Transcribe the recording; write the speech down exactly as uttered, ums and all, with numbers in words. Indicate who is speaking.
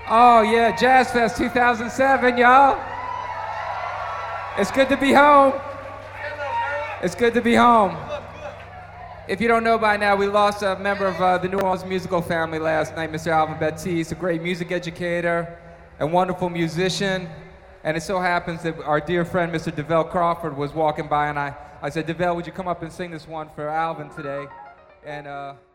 Speaker 1: Oh yeah, Jazz Fest two thousand seven, y'all. It's good to be home. It's good to be home. If you don't know by now, we lost a member of uh, the New Orleans musical family last night, Mister Alvin Baptiste, a great music educator and wonderful musician. And it so happens that our dear friend, Mister DeVell Crawford, was walking by, and I, I said, DeVell, would you come up and sing this one for Alvin today? And uh,